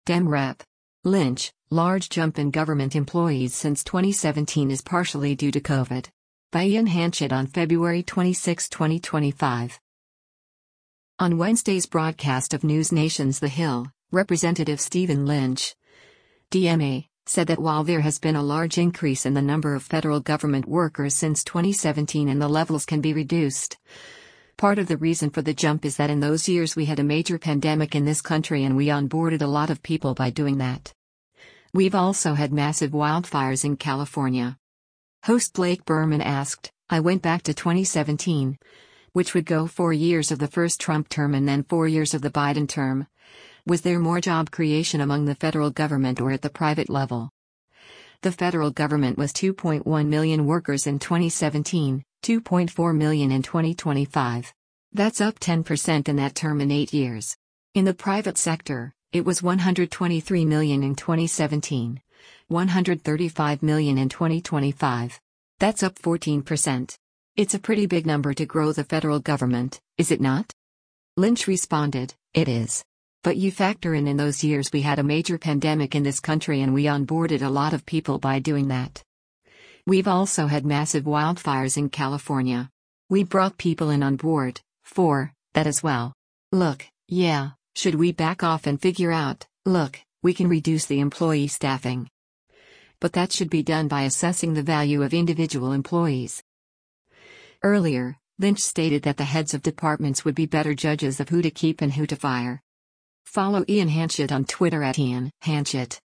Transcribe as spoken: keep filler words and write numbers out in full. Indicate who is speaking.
Speaker 1: Dem Rep. Lynch, large jump in government employees since twenty seventeen is partially due to COVID. By Ian Hanchett on February twenty-sixth, twenty twenty-five. On Wednesday's broadcast of News Nation's The Hill, Representative Stephen Lynch, D M A, said that while there has been a large increase in the number of federal government workers since twenty seventeen and the levels can be reduced, part of the reason for the jump is that in those years we had a major pandemic in this country and we onboarded a lot of people by doing that. We've also had massive wildfires in California. Host Blake Berman asked, I went back to twenty seventeen, which would go four years of the first Trump term and then four years of the Biden term. Was there more job creation among the federal government or at the private level? The federal government was two point one million workers in twenty seventeen, two point four million in twenty twenty-five. That's up ten percent in that term in eight years. In the private sector, it was one hundred twenty-three million in twenty seventeen, one hundred thirty-five million in twenty twenty-five. That's up fourteen percent. It's a pretty big number to grow the federal government, is it not? Lynch responded, it is. But you factor in in those years we had a major pandemic in this country and we onboarded a lot of people by doing that. We've also had massive wildfires in California. We brought people in on board, for that as well. Look, yeah, should we back off and figure out, look, we can reduce the employee staffing. But that should be done by assessing the value of individual employees. Earlier, Lynch stated that the heads of departments would be better judges of who to keep and who to fire. Follow Ian Hanchett on Twitter at Ian Hanchett.